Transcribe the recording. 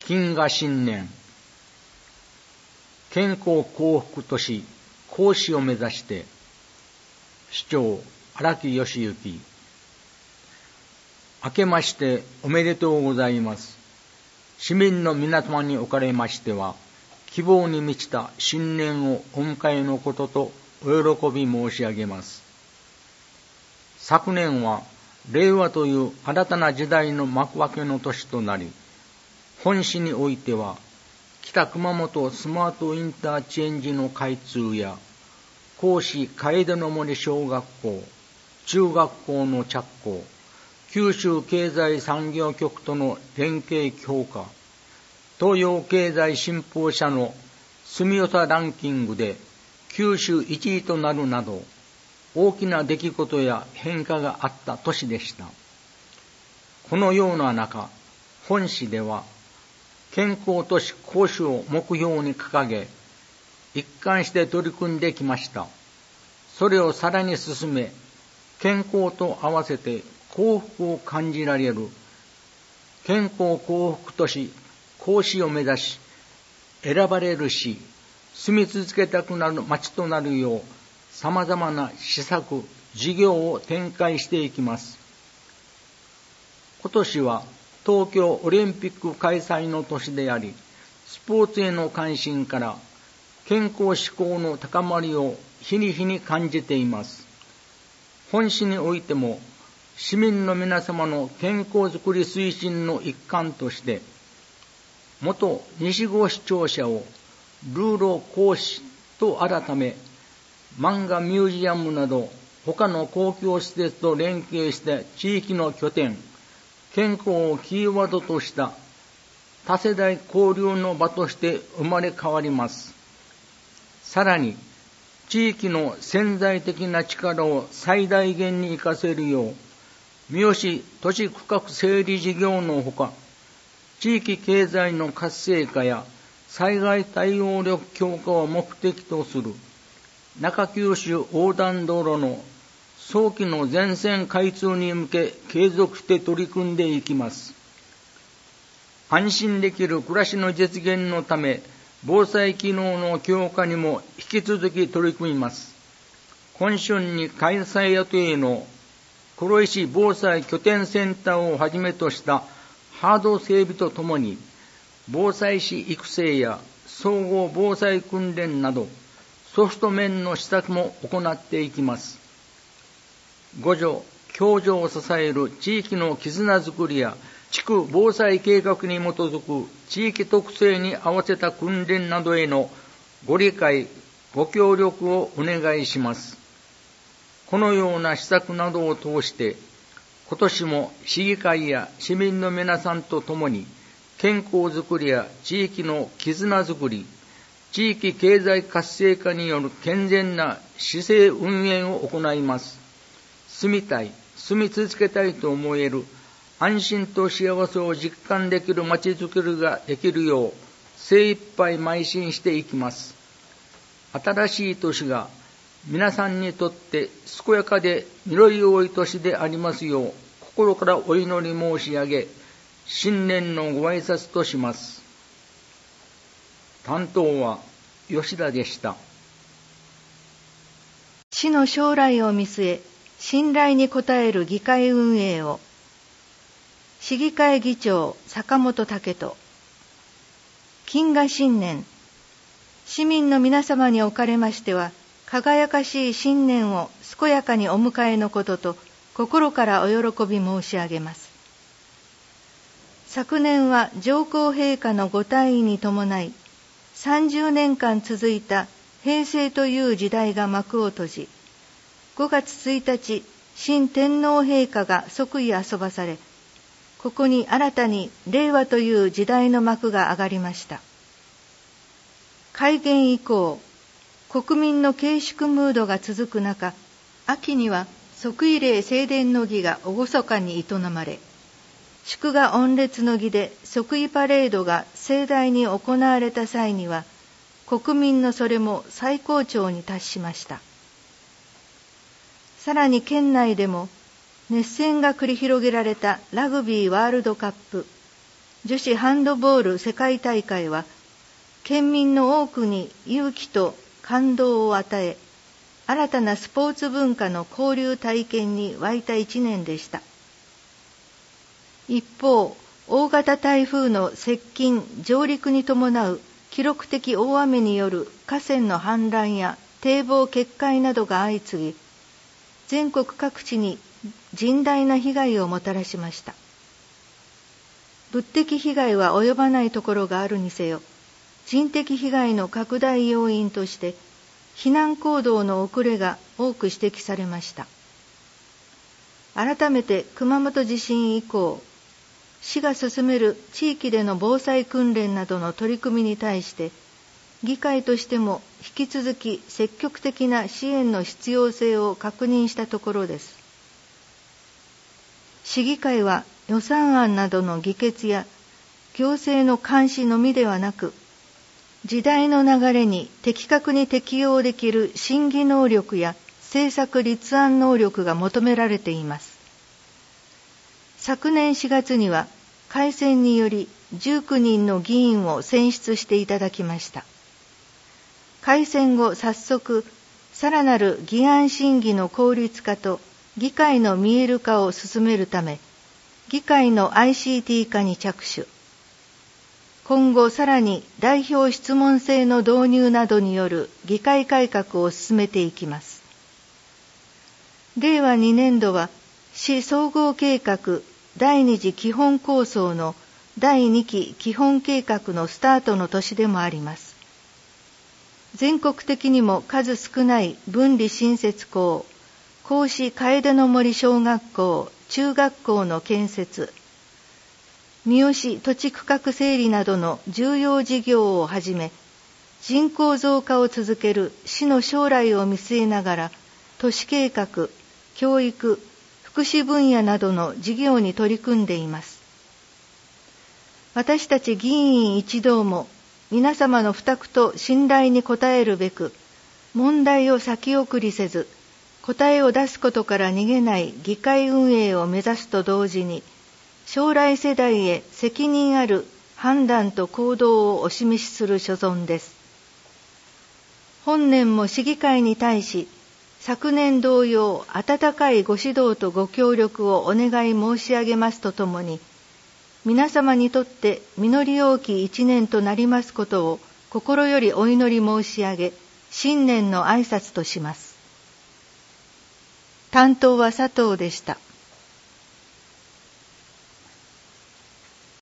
金河新年、健康幸福都市甲子を目指して、市長荒木義行。明けましておめでとうございます。市民の皆様におかれましては、希望に満ちた新年をお迎えのこととお喜び申し上げます。昨年は令和という新たな時代の幕開けの年となり、本市においては北熊本スマートインターチェンジの開通や、甲子楓の森小学校、中学校の着工、九州経済産業局との連携強化、東洋経済新報社の住よさランキングで九州1位となるなど、大きな出来事や変化があった年でした。このような中、本市では健康都市甲子を目標に掲げ、一貫して取り組んできました。それをさらに進め、健康と合わせて幸福を感じられる健康幸福都市甲子を目指し、選ばれるし、住み続けたくなる町となるよう、様々な施策、事業を展開していきます。今年は東京オリンピック開催の年であり、スポーツへの関心から健康志向の高まりを日に日に感じています。本市においても、市民の皆様の健康づくり推進の一環として、元西郷市庁舎をルーロ甲子と改め、漫画ミュージアムなど他の公共施設と連携して地域の拠点、健康をキーワードとした多世代交流の場として生まれ変わります。さらに、地域の潜在的な力を最大限に活かせるよう、三好都市区画整理事業のほか、地域経済の活性化や災害対応力強化を目的とする中九州横断道路の早期の全線開通に向け継続して取り組んでいきます。安心できる暮らしの実現のため、防災機能の強化にも引き続き取り組みます。今春に開催予定の黒石防災拠点センターをはじめとしたハード整備とともに、防災士育成や総合防災訓練などソフト面の施策も行っていきます。互助、共助を支える地域の絆づくりや地区防災計画に基づく地域特性に合わせた訓練などへのご理解、ご協力をお願いします。このような施策などを通して、今年も市議会や市民の皆さんと共に健康づくりや地域の絆づくり、地域経済活性化による健全な市政運営を行います。住みたい、住み続けたいと思える、安心と幸せを実感できるまちづくりができるよう、精一杯邁進していきます。新しい年が皆さんにとって健やかで実り多い年でありますよう、心からお祈り申し上げ、新年のご挨拶とします。担当は吉田でした。 市の将来を見据え、信頼に応える議会運営を。市議会議長坂本武人。金河新年、市民の皆様におかれましては、輝かしい新年を健やかにお迎えのことと心からお喜び申し上げます。昨年は上皇陛下のご退位に伴い、30年間続いた平成という時代が幕を閉じ、5月1日、新天皇陛下が即位遊ばされ、ここに新たに令和という時代の幕が上がりました。改元以降、国民の慶祝ムードが続く中、秋には即位礼正殿の儀が厳かに営まれ、祝賀御列の儀で即位パレードが盛大に行われた際には、国民のそれも最高潮に達しました。さらに県内でも熱戦が繰り広げられたラグビーワールドカップ、 女子ハンドボール世界大会は、県民の多くに勇気と感動を与え、新たなスポーツ文化の交流体験に沸いた一年でした。一方、大型台風の接近・上陸に伴う記録的大雨による河川の氾濫や堤防決壊などが相次ぎ、全国各地に甚大な被害をもたらしました。物的被害は及ばないところがあるにせよ、人的被害の拡大要因として、避難行動の遅れが多く指摘されました。改めて熊本地震以降、市が進める地域での防災訓練などの取り組みに対して、議会としても引き続き積極的な支援の必要性を確認したところです。市議会は予算案などの議決や行政の監視のみではなく、時代の流れに的確に適応できる審議能力や政策立案能力が求められています。昨年4月には改選により19人の議員を選出していただきました。改選後早速、さらなる議案審議の効率化と議会の見える化を進めるため、議会の ICT 化に着手。今後さらに代表質問制の導入などによる議会改革を進めていきます。令和2年度は市総合計画第2次基本構想の第2期基本計画のスタートの年でもあります。全国的にも数少ない分離新設校、甲子楓の森小学校、中学校の建設、三好土地区画整理などの重要事業をはじめ、人口増加を続ける市の将来を見据えながら、都市計画、教育、福祉分野などの事業に取り組んでいます。私たち議員一同も皆様の負託と信頼に応えるべく、問題を先送りせず、答えを出すことから逃げない議会運営を目指すと同時に、将来世代へ責任ある判断と行動をお示しする所存です。本年も市議会に対し、昨年同様温かいご指導とご協力をお願い申し上げますとともに、皆様にとって実り多き一年となりますことを心よりお祈り申し上げ、新年の挨拶とします。担当は佐藤でした。